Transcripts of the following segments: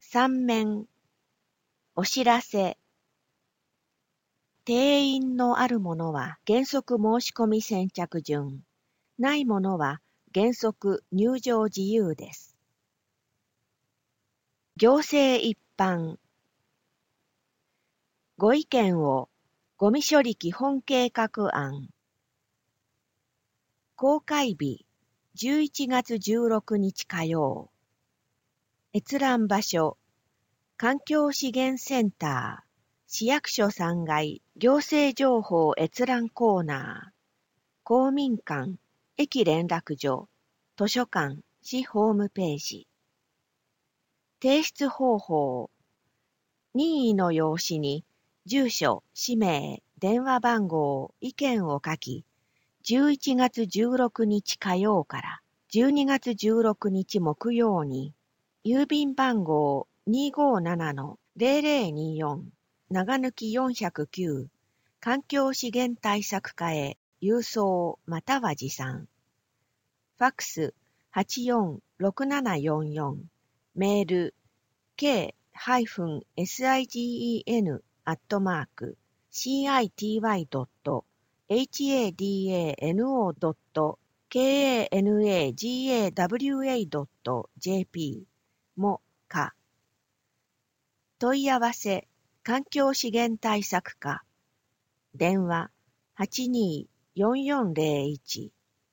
三面、お知らせ。定員のあるものは原則申し込み先着順、ないものは原則入場自由です。行政一般。ご意見をゴミ処理基本計画案。公開日11月16日火曜。閲覧場所環境資源センター市役所3階行政情報閲覧コーナー公民館駅連絡所図書館市ホームページ提出方法任意の用紙に住所、氏名、電話番号、意見を書き11月16日火曜から12月16日木曜に郵便番号257-0024長抜き409環境資源対策課へ郵送または持参。ファックス846744メール k-city@citydano.kanagawa.jp もか。問い合わせ環境資源対策課電話824401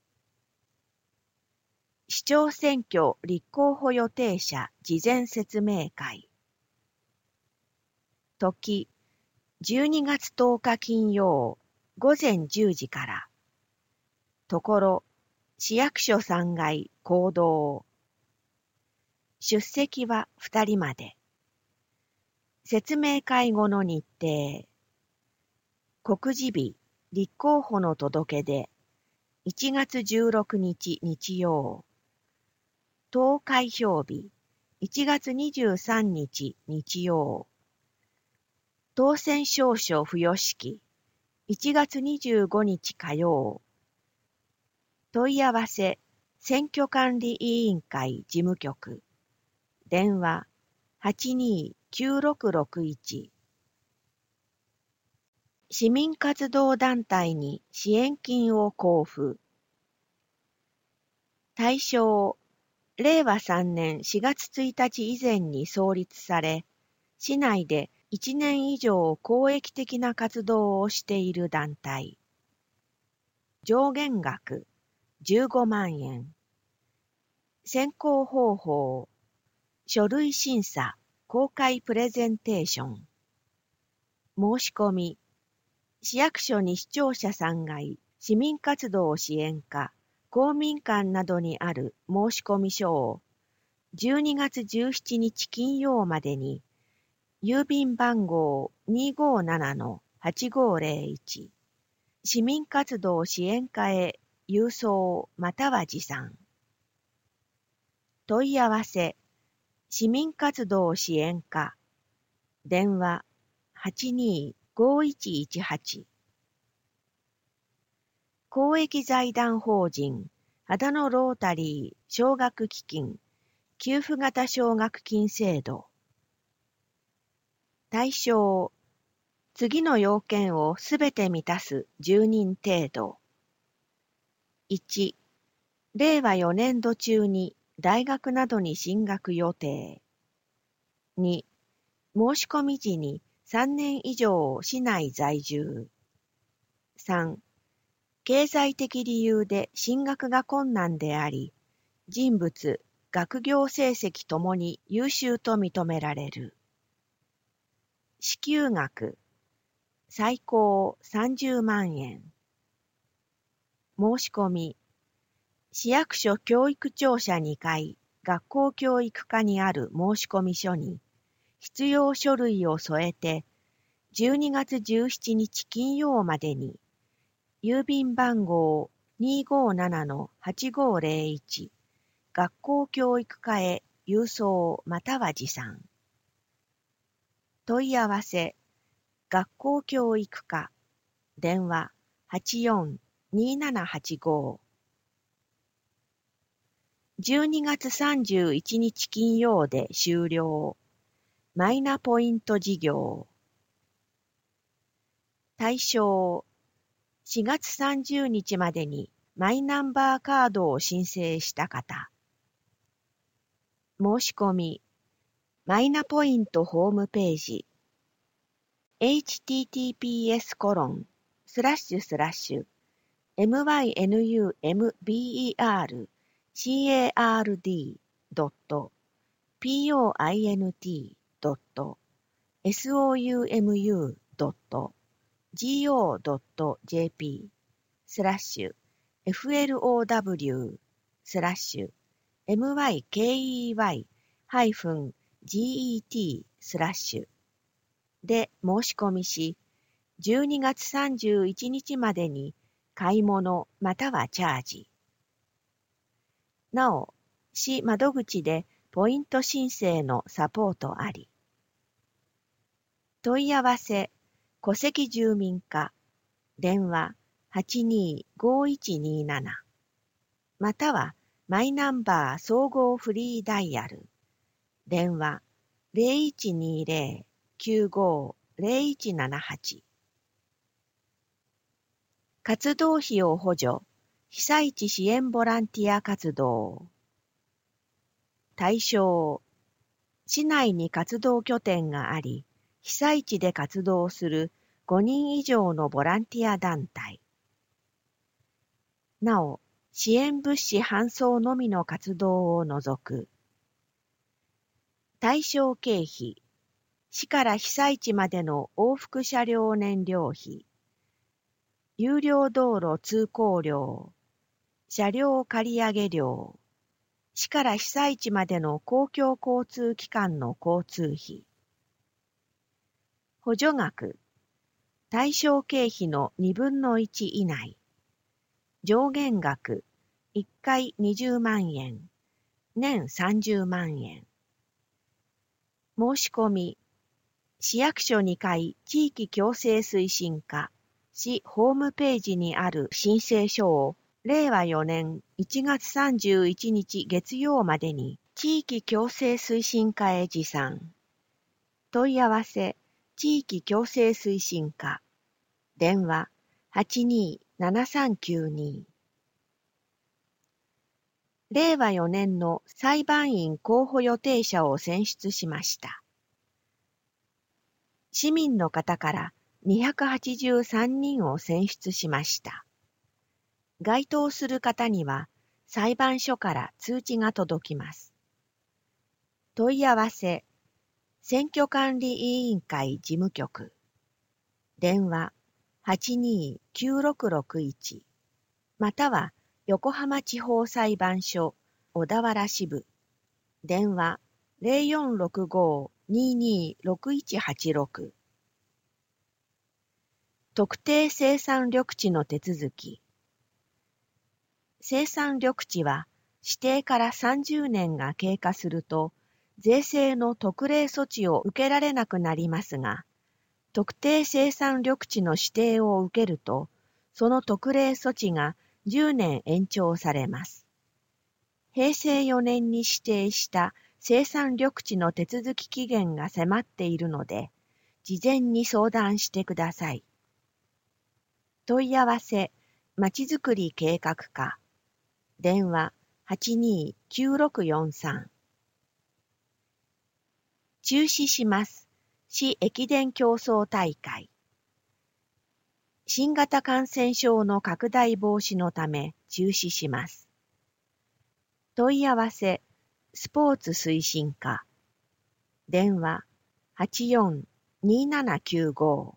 市長選挙立候補予定者事前説明会時12月10日金曜午前10時からところ市役所3階講堂出席は2人まで説明会後の日程告示日立候補の届け出1月16日日曜投開票日1月23日日曜当選証書付与式1月25日火曜問い合わせ選挙管理委員会事務局電話829661市民活動団体に支援金を交付対象令和3年4月1日以前に創立され市内で1年以上公益的な活動をしている団体上限額15万円選考方法書類審査公開プレゼンテーション申し込み市役所に市庁舎3階市民活動支援課公民館などにある申込書を12月17日金曜までに郵便番号257-8501市民活動支援課へ郵送または持参問い合わせ市民活動支援課電話825118公益財団法人秦野ロータリー奨学基金給付型奨学金制度対象次の要件をすべて満たす10人程度1令和4年度中に大学などに進学予定2申し込み時に3年以上市内在住3経済的理由で進学が困難であり、人物、学業成績ともに優秀と認められる。支給額、最高30万円。申し込み、市役所教育庁舎2階、学校教育課にある申込書に、必要書類を添えて、12月17日金曜までに、郵便番号257-8501学校教育課へ郵送または持参問い合わせ学校教育課電話842785 12月31日金曜で終了マイナポイント事業。対象、4月30日までにマイナンバーカードを申請した方。申し込み、マイナポイントホームページ、mynew.point.myket/get/get/myket/. で申し込みし、12月31日までに買い物またはチャージ。なお、市窓口でポイント申請のサポートあり。問い合わせ、戸籍住民課、電話825127、またはマイナンバー総合フリーダイヤル、電話0120-95-0178。活動費用補助、被災地支援ボランティア活動。対象、市内に活動拠点があり、被災地で活動する5人以上のボランティア団体。なお、支援物資搬送のみの活動を除く。対象経費、市から被災地までの往復車両燃料費、有料道路通行料、車両借上料、市から被災地までの公共交通機関の交通費。補助額、対象経費の1/2以内。上限額、1回20万円、年30万円。申し込み、市役所2階地域共生推進課、市ホームページにある申請書を令和4年1月31日月曜までに地域共生推進課へ持参。問い合わせ、地域共生推進課、電話827392。令和4年の裁判員候補予定者を選出しました。市民の方から283人を選出しました。該当する方には裁判所から通知が届きます。問い合わせ、選挙管理委員会事務局、電話829661、または横浜地方裁判所小田原支部、電話0465-226186。特定生産緑地の手続き。生産緑地は指定から30年が経過すると税制の特例措置を受けられなくなりますが、特定生産緑地の指定を受けると、その特例措置が10年延長されます。平成4年に指定した生産緑地の手続き期限が迫っているので、事前に相談してください。問い合わせ、まちづくり計画課、電話829643。中止します。市駅伝競争大会。新型感染症の拡大防止のため中止します。問い合わせ、スポーツ推進課。電話84-2795。